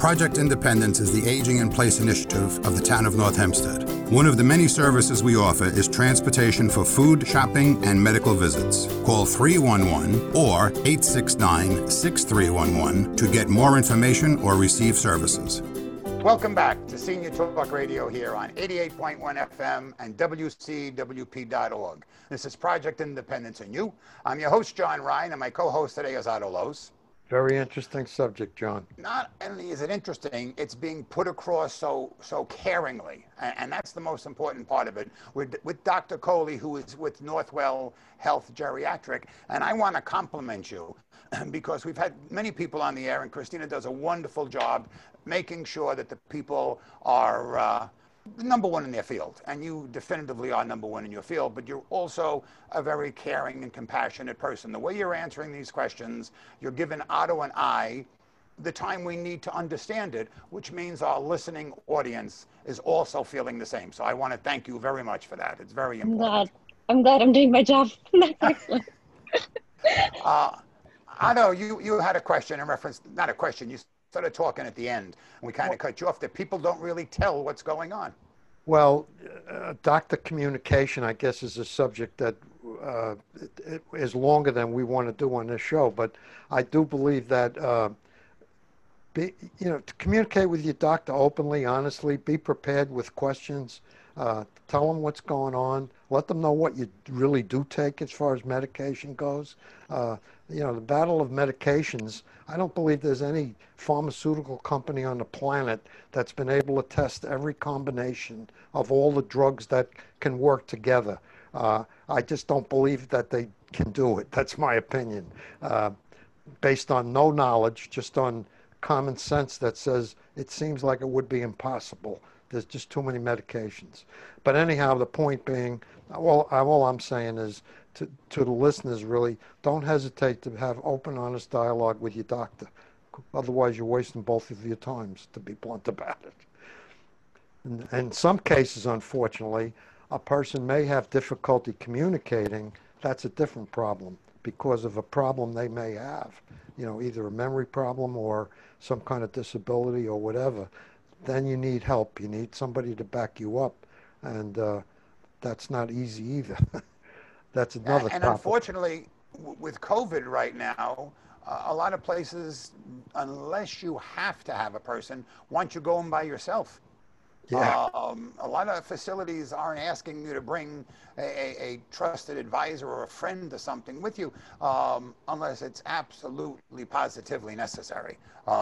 Project Independence is the Aging in Place initiative of the town of North Hempstead. One of the many services we offer is transportation for food, shopping, and medical visits. Call 311 or 869-6311 to get more information or receive services. Welcome back to Senior Talk Radio here on 88.1 FM and WCWP.org. This is Project Independence and You. I'm your host, John Ryan, and my co-host today is Otto Lose. Very interesting subject, John. Not only is it interesting, it's being put across so caringly, and that's the most important part of it. With Dr. Coley, who is with Northwell Health Geriatric, and I want to compliment you because we've had many people on the air, and Christina does a wonderful job making sure that the people are number one in their field, and you definitively are number one in your field, but you're also a very caring and compassionate person. The way you're answering these questions, you're giving Otto and I the time we need to understand it, which means our listening audience is also feeling the same. So I want to thank you very much for that. It's very important. I'm glad I'm doing my job. Otto, you had a question in reference, not a question, you started talking at the end, and we kind of cut you off, that people don't really tell what's going on. Well, doctor communication, I guess, is a subject that it is longer than we want to do on this show, but I do believe that, to communicate with your doctor openly, honestly, be prepared with questions, tell them what's going on, let them know what you really do take as far as medication goes. The battle of medications, I don't believe there's any pharmaceutical company on the planet that's been able to test every combination of all the drugs that can work together. I just don't believe that they can do it. That's my opinion. Based on no knowledge, just on common sense that says it seems like it would be impossible. There's just too many medications. But anyhow, the point being, all I'm saying is to the listeners, really, don't hesitate to have open, honest dialogue with your doctor. Otherwise, you're wasting both of your times, to be blunt about it. And in some cases, unfortunately, a person may have difficulty communicating. That's a different problem because of a problem they may have, either a memory problem or some kind of disability or whatever. Then you need help. You need somebody to back you up. And that's not easy either. That's another topic. And unfortunately, with COVID right now, a lot of places, unless you have to have a person, want you going by yourself. Yeah. A lot of facilities aren't asking you to bring a trusted advisor or a friend to something with you unless it's absolutely positively necessary.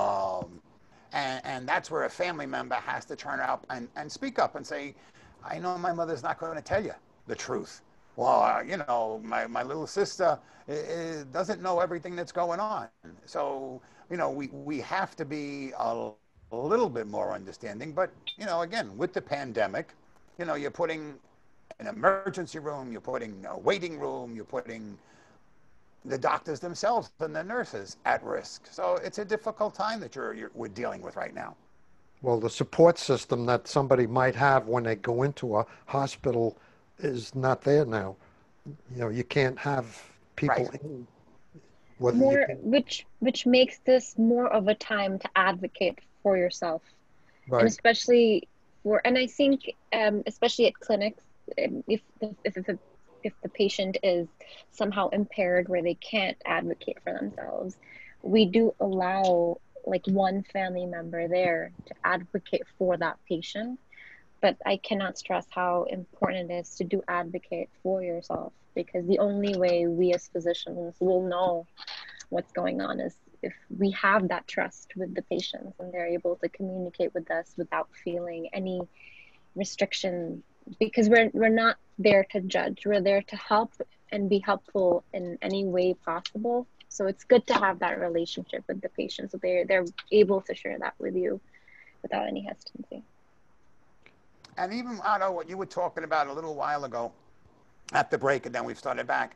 And that's where a family member has to turn up and speak up and say, I know my mother's not going to tell you the truth. Well, my little sister doesn't know everything that's going on. So, we have to be a little bit more understanding. But, again, with the pandemic, you're putting an emergency room, you're putting a waiting room, you're putting the doctors themselves and the nurses at risk. So it's a difficult time that we're dealing with right now. Well, the support system that somebody might have when they go into a hospital is not there now. You can't have people in. Which makes this more of a time to advocate for yourself, right. And especially and I think especially at clinics, if the patient is somehow impaired where they can't advocate for themselves, we do allow one family member there to advocate for that patient. But I cannot stress how important it is to do advocate for yourself, because the only way we as physicians will know what's going on is if we have that trust with the patients and they're able to communicate with us without feeling any restriction, because we're not there to judge. We're there to help and be helpful in any way possible. So it's good to have that relationship with the patient, so they're able to share that with you without any hesitancy. And even, Otto, what you were talking about a little while ago at the break, and then we've started back,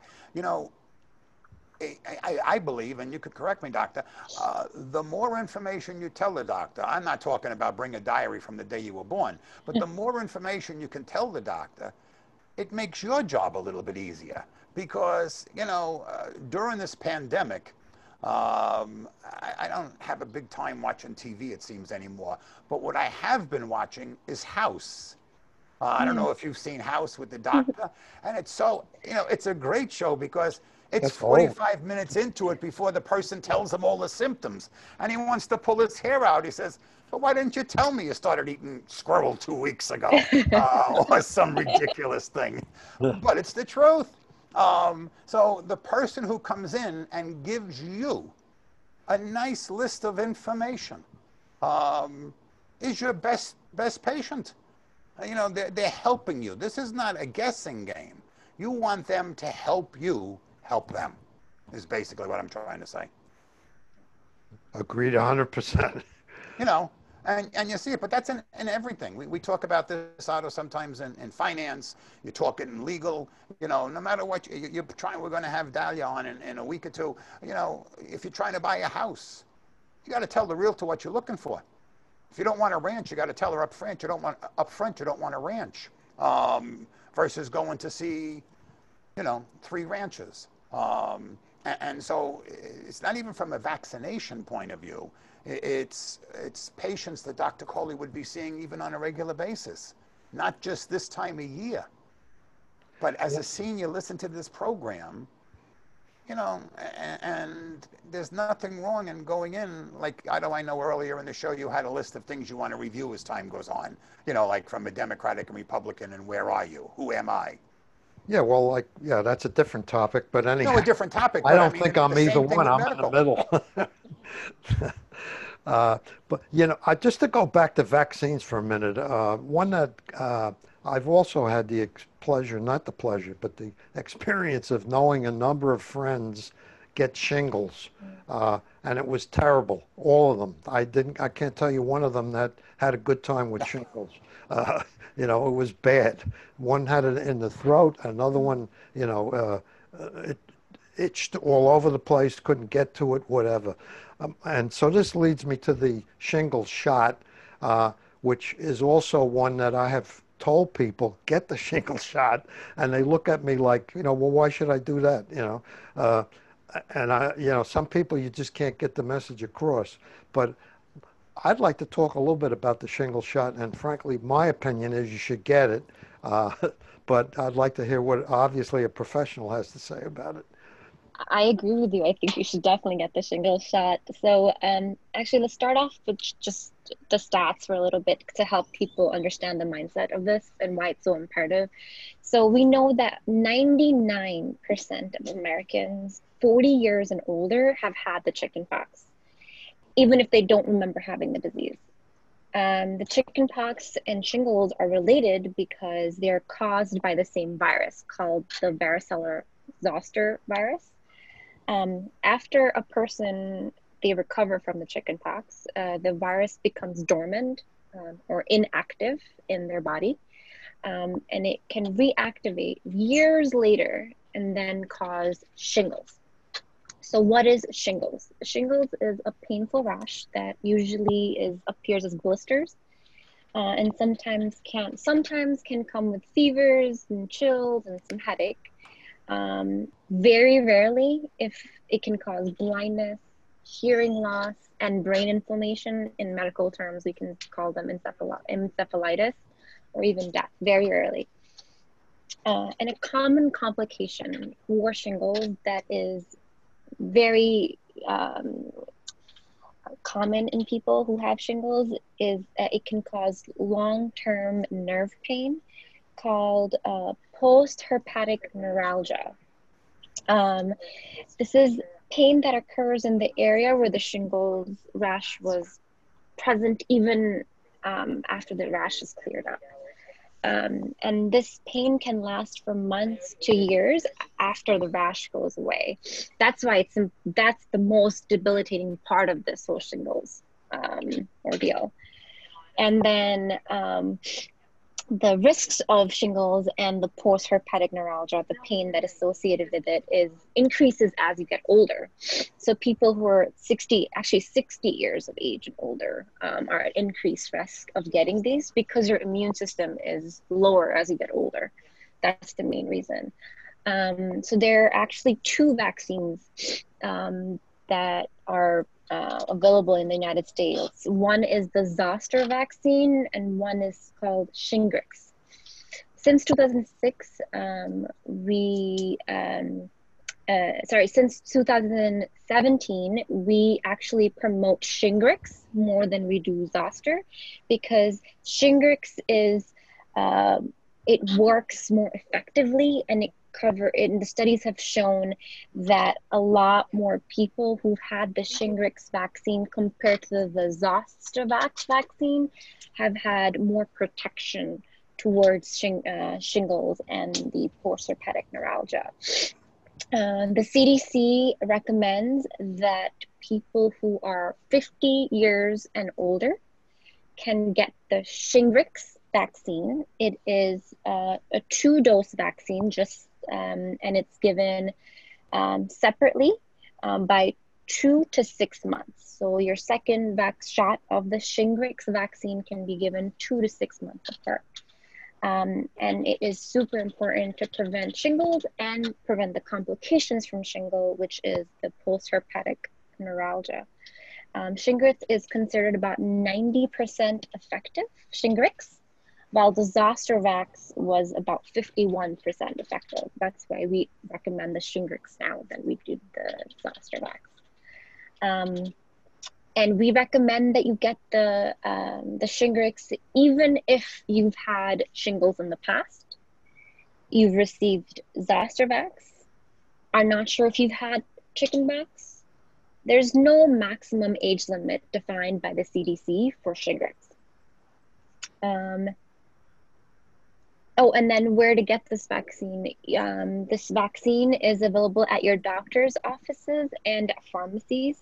I believe, and you could correct me, doctor, the more information you tell the doctor, I'm not talking about bring a diary from the day you were born, but the more information you can tell the doctor, it makes your job a little bit easier. Because, during this pandemic, I don't have a big time watching TV, it seems, anymore. But what I have been watching is House. I don't know if you've seen House with the doctor. And it's so, it's a great show because it's That's old. 45 minutes into it before the person tells him all the symptoms. And he wants to pull his hair out. He says, but why didn't you tell me you started eating squirrel 2 weeks ago? Or some ridiculous thing. But it's the truth. So the person who comes in and gives you a nice list of information is your best patient. They're helping you. This is not a guessing game. You want them to help you help them, is basically what I'm trying to say. Agreed 100%. And you see it, but that's in everything. We talk about this, Otto, sometimes in finance. You talk it in legal. No matter what you're trying, we're going to have Dalia on in a week or two. If you're trying to buy a house, you got to tell the realtor what you're looking for. If you don't want a ranch, you got to tell her up front you don't want a ranch, versus going to see, 3 ranches. And so it's not even from a vaccination point of view. It's patients that Dr. Coley would be seeing even on a regular basis, not just this time of year. But as a senior, listen to this program, and there's nothing wrong in going in. Like, I know earlier in the show you had a list of things you want to review as time goes on, like from a Democratic and Republican, and where are you? Who am I? Yeah, well, that's a different topic, but anyhow. No, a different topic. I don't think I'm either one. I'm in the middle. But, just to go back to vaccines for a minute, one that I've also had the not the pleasure, but the experience of knowing a number of friends get shingles. And it was terrible, all of them. I can't tell you one of them that had a good time with shingles. It was bad. One had it in the throat, another one, it itched all over the place, couldn't get to it, whatever. And so this leads me to the shingles shot, which is also one that I have told people, get the shingles shot, and they look at me like, well, why should I do that? And some people, you just can't get the message across. But I'd like to talk a little bit about the shingles shot, and frankly, my opinion is you should get it. But I'd like to hear what obviously a professional has to say about it. I agree with you. I think you should definitely get the shingles shot. So actually, let's start off with just the stats for a little bit to help people understand the mindset of this and why it's so imperative. So we know that 99% of Americans 40 years and older have had the chickenpox, even if they don't remember having the disease. The chickenpox and shingles are related because they're caused by the same virus called the varicella zoster virus. After a person, they recover from the chickenpox, the virus becomes dormant or inactive in their body, and it can reactivate years later and then cause shingles. So what is shingles? Shingles is a painful rash that usually appears as blisters, and sometimes can come with fevers and chills and some headache. Very rarely, if it can cause blindness, hearing loss, and brain inflammation. In medical terms, we can call them encephalitis or even death, very rarely. And a common complication for shingles that is very common in people who have shingles is that it can cause long-term nerve pain called post-herpetic neuralgia. This is pain that occurs in the area where the shingles rash was present even after the rash is cleared up. And this pain can last for months to years after the rash goes away. That's why that's the most debilitating part of this whole shingles ordeal. And then the risks of shingles and the post-herpetic neuralgia, the pain that is associated with it, increases as you get older. So people who are 60 years of age and older are at increased risk of getting these because your immune system is lower as you get older. That's the main reason. So there are actually 2 vaccines that are available in the United States. One is the Zoster vaccine, and one is called Shingrix. Since 2006, since 2017, we actually promote Shingrix more than we do Zoster, because Shingrix is, it works more effectively, and the studies have shown that a lot more people who've had the Shingrix vaccine compared to the Zostavax vaccine have had more protection towards shingles and the post-herpetic neuralgia. The CDC recommends that people who are 50 years and older can get the Shingrix vaccine. It is a 2-dose vaccine, and it's given separately by 2 to 6 months. So your second shot of the Shingrix vaccine can be given 2 to 6 months apart. And it is super important to prevent shingles and prevent the complications from shingle, which is the post-herpetic neuralgia. Shingrix is considered about 90% effective, Shingrix, while the Zostavax was about 51% effective. That's why we recommend the Shingrix now than we did the Zostavax. And we recommend that you get the Shingrix even if you've had shingles in the past, you've received Zostavax, are not sure if you've had chickenpox. There's no maximum age limit defined by the CDC for Shingrix. And then where to get this vaccine. This vaccine is available at your doctor's offices and at pharmacies.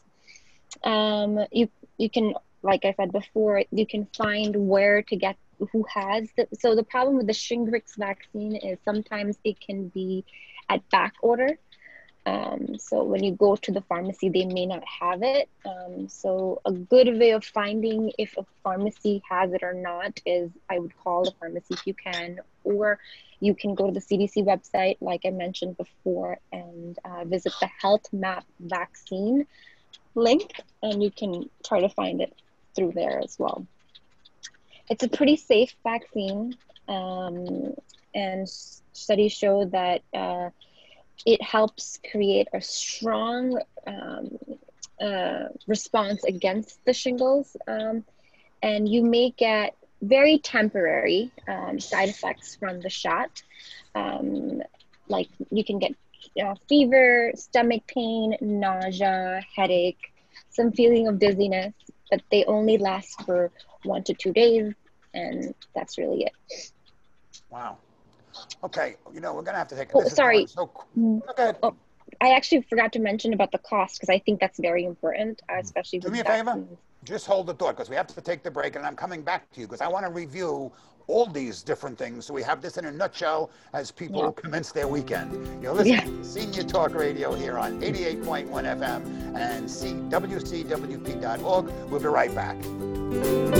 You can, like I said before, you can find where to get who has so the problem with the Shingrix vaccine is sometimes it can be at back order. So when you go to the pharmacy, they may not have it. So a good way of finding if a pharmacy has it or not is I would call the pharmacy if you can, or you can go to the CDC website, like I mentioned before, and visit the Health Map vaccine link, and you can try to find it through there as well. It's a pretty safe vaccine, and studies show that it helps create a strong response against the shingles, and you may get very temporary side effects from the shot, like you can get fever, stomach pain, nausea, headache, some feeling of dizziness, but they only last for 1 to 2 days, and that's really it. Wow. Okay, we're going to have to take it. Oh, sorry. Okay. Oh, I actually forgot to mention about the cost, because I think that's very important, especially with Do me a favor. Just hold the thought, because we have to take the break, and I'm coming back to you, because I want to review all these different things, so we have this in a nutshell as people commence their weekend. You're listening to Senior Talk Radio here on 88.1 FM and WCWP.org. We'll be right back.